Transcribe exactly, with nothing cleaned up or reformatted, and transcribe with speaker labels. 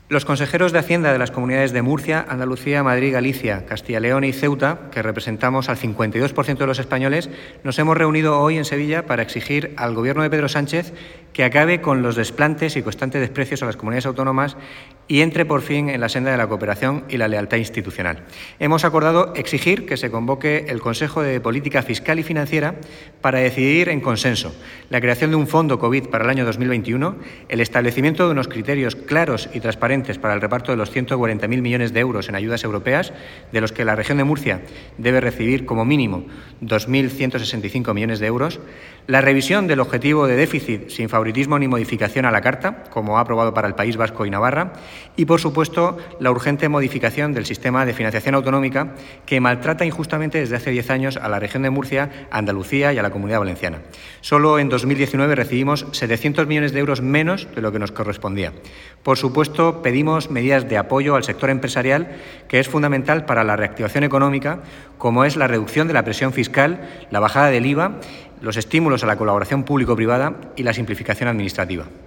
Speaker 1: Los consejeros de Hacienda de las comunidades de Murcia, Andalucía, Madrid, Galicia, Castilla y León y Ceuta, que representamos al cincuenta y dos por ciento de los españoles, nos hemos reunido hoy en Sevilla para exigir al Gobierno de Pedro Sánchez que acabe con los desplantes y constantes desprecios a las comunidades autónomas y entre por fin en la senda de la cooperación y la lealtad institucional. Hemos acordado exigir que se convoque el Consejo de Política Fiscal y Financiera para decidir en consenso la creación de un fondo COVID para el año dos mil veintiuno, el establecimiento de unos criterios claros y transparentes para el reparto de los ciento cuarenta mil millones de euros en ayudas europeas, de los que la región de Murcia debe recibir como mínimo dos mil ciento sesenta y cinco millones de euros, la revisión del objetivo de déficit sin favoritismo ni modificación a la carta, como ha aprobado para el País Vasco y Navarra, y, por supuesto, la urgente modificación del sistema de financiación autonómica que maltrata injustamente desde hace diez años a la región de Murcia, a Andalucía y a la Comunidad Valenciana. Solo en dos mil diecinueve recibimos setecientos millones de euros menos de lo que nos correspondía. Por supuesto, pedimos medidas de apoyo al sector empresarial, que es fundamental para la reactivación económica, como es la reducción de la presión fiscal, la bajada del I V A, los estímulos a la colaboración público-privada y la simplificación administrativa.